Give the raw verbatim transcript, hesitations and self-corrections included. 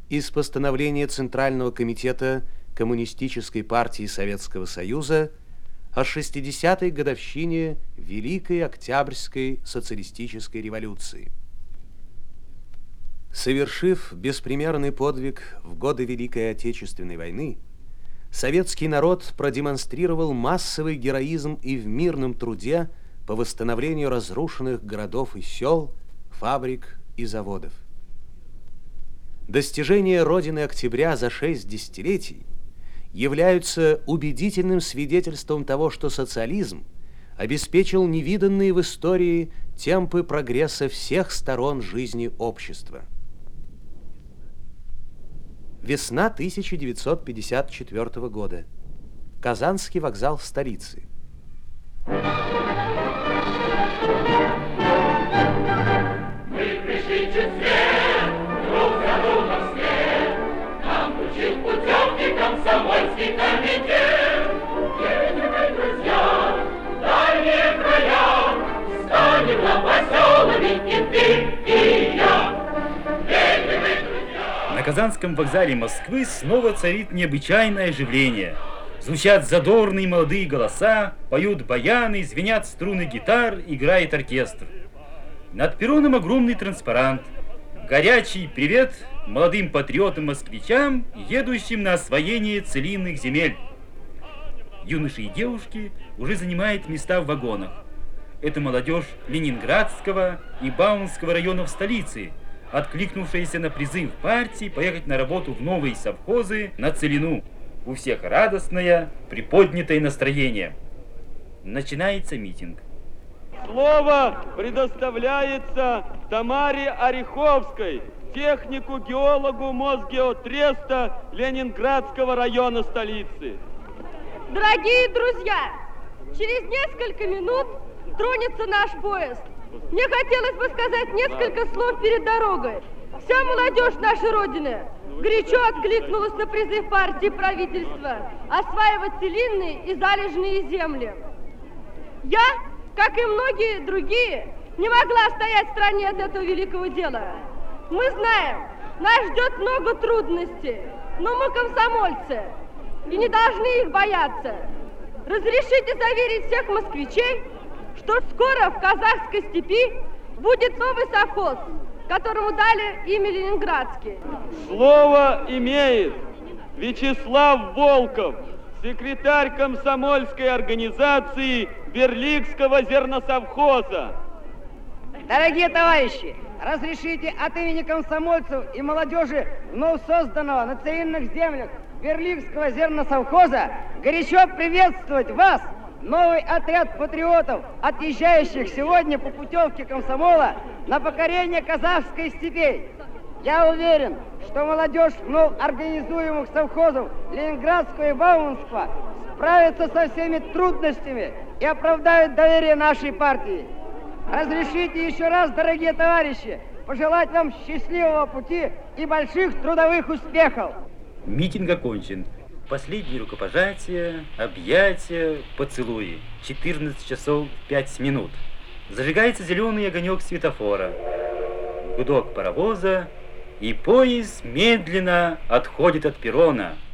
из постановления Центрального комитета Коммунистической партии Советского Союза о шестидесятой годовщине Великой Октябрьской социалистической революции. Совершив беспримерный подвиг в годы Великой Отечественной войны, советский народ продемонстрировал массовый героизм и в мирном труде по восстановлению разрушенных городов и сел, фабрик и заводов. Достижения Родины Октября за шесть десятилетий являются убедительным свидетельством того, что социализм обеспечил невиданные в истории темпы прогресса всех сторон жизни общества. Весна тысяча девятьсот пятьдесят четвёртого года. Казанский вокзал столицы. Мы пришли чуть свет, друг за другом свет, нам учил путевки комсомольский комитет. Едем мы, друзья, в дальние края, станем новоселами и ты, и я. Едем мы, друзья. На Казанском вокзале Москвы снова царит необычайное оживление. Звучат задорные молодые голоса, поют баяны, звенят струны гитар, играет оркестр. Над перроном огромный транспарант. Горячий привет молодым патриотам-москвичам, едущим на освоение целинных земель. Юноши и девушки уже занимают места в вагонах. Это молодежь Ленинградского и Бауманского районов столицы, откликнувшаяся на призыв партии поехать на работу в новые совхозы на целину. У всех радостное, приподнятое настроение. Начинается митинг. Слово предоставляется Тамаре Ореховской, технику-геологу Мосгеотреста Ленинградского района столицы. Дорогие друзья, через несколько минут тронется наш поезд. Мне хотелось бы сказать несколько слов перед дорогой. Вся молодежь нашей Родины горячо откликнулась на призыв партии и правительства осваивать целинные и залежные земли. Я, как и многие другие, не могла стоять в стороне от этого великого дела. Мы знаем, нас ждет много трудностей, но мы комсомольцы и не должны их бояться. Разрешите заверить всех москвичей, что скоро в казахской степи будет новый совхоз, которому дали имя Ленинградский. Слово имеет Вячеслав Волков, секретарь комсомольской организации Берликского зерносовхоза. Дорогие товарищи, разрешите от имени комсомольцев и молодежи вновь созданного на целинных землях Берликского зерносовхоза горячо приветствовать вас, новый отряд патриотов, отъезжающих сегодня по путевке комсомола на покорение казахской степей. Я уверен, что молодежь вновь организуемых совхозов Ленинградского и Бауманского справится со всеми трудностями и оправдает доверие нашей партии. Разрешите еще раз, дорогие товарищи, пожелать вам счастливого пути и больших трудовых успехов. Митинг окончен. Последние рукопожатия, объятия, поцелуи. четырнадцать часов пять минут. Зажигается зеленый огонек светофора. Гудок паровоза, и поезд медленно отходит от перрона.